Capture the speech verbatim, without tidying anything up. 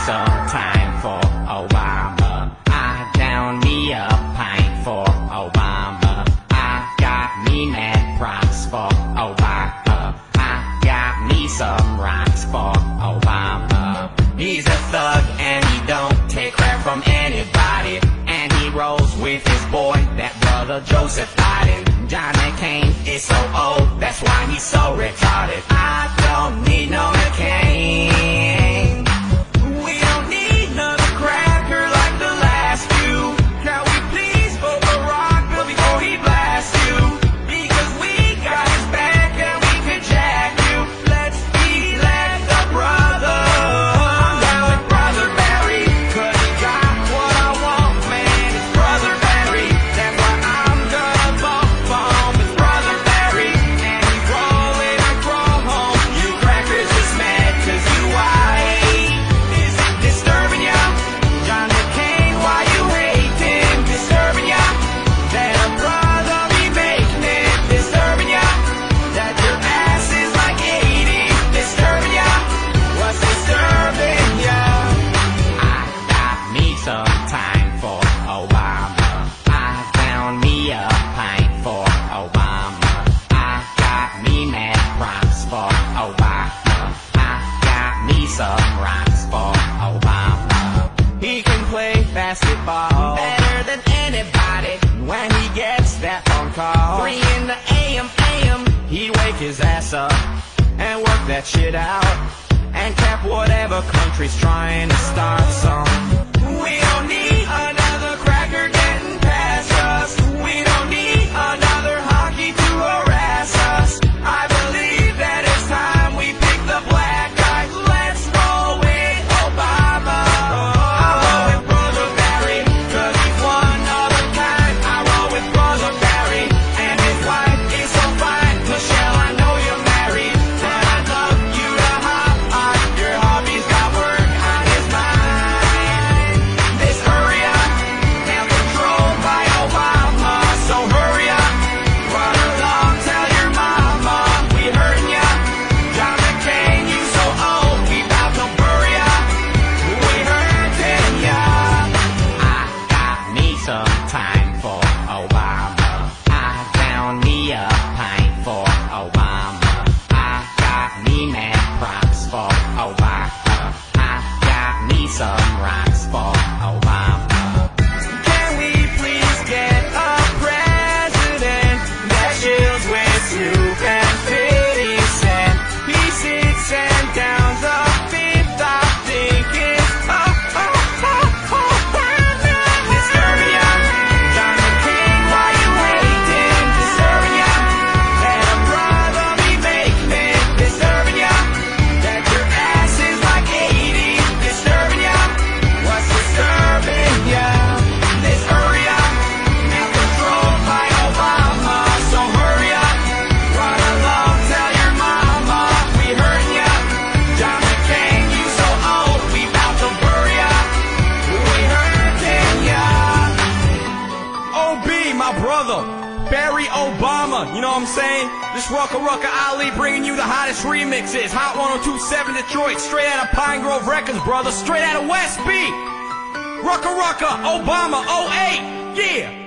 some time for Obama. I down me a pint for Obama. I got me mad props for Obama. I got me some rocks for Obama. He's a thug and he don't take crap from anybody, and he rolls with his boy, that brother Joseph Biden. John McCain is so old, that's why he's so retarded. I don't need no McCain. We don't need another cracker like the last few. Can we please vote Barack Bill before he blasts you? Because we got his back and we can jack you. Let's elect the brother. I'm down with Brother Barry, cause he got what I want, man. It's Brother Barry, that's why I'm gonna vote for him. It's Brother Barry, and he's rolling across home. You crackers just mad cause you white. Is it disturbing ya? John McCain, why you hating? Disturbing ya? That a brother be making it. Disturbing ya? That your ass is like eighty. Disturbing ya? What's disturbing ya? I got me some time for Obama. I found me a pint for Obama. I got me mad props for Obama. I got me some rocks for Obama. He can play basketball better than anybody. When he gets that phone call, three in the A M, A M, he'd wake his ass up and work that shit out and cap whatever country's trying to start some. We don't need another cracker getting past us. We don't need another hockey to harass us. I believe that it's time we pick the black guy. Let's roll with Obama. I roll with Brother Barry, cause he's one of a kind. I roll with Brother Barry, and his wife is so fine. Michelle, I know you're married, but I'd love you to hop on. Your hobby's got work on his mind. This hurry up, now controlled by Obama. So hurry up, run along, tell your mama we hurting ya. John McCain, you so old, we bout to bury ya. We hurting ya. I got me some time for Obama. I found me a pint for Obama. I got me mad props for Obama. I got me some rocks for Obama. Can we please get a president that chills with Snoop and fifty Cent? He sits and downs the fifth, I think it's oh, oh, oh, Obama. Disturbing ya? John McCain, why you hating? Disturbing ya? That a brother be making it. Disturbing ya? That your ass is like eighty. Disturbing ya? What's disturbing ya? This hurry up, now controlled by Obama. So hurry up, run along, tell your mama we hurting ya. John McCain, you so old, we bout to bury ya. We hurting ya. O B, my brother, Barry Obama, you know what I'm saying? This Rucka Rucka Ali bringing you the hottest remixes. Hot one oh two seven Detroit, straight out of Pine Grove Records, brother, straight out of West Beat. Rucka Rucka, Obama, oh eight, yeah.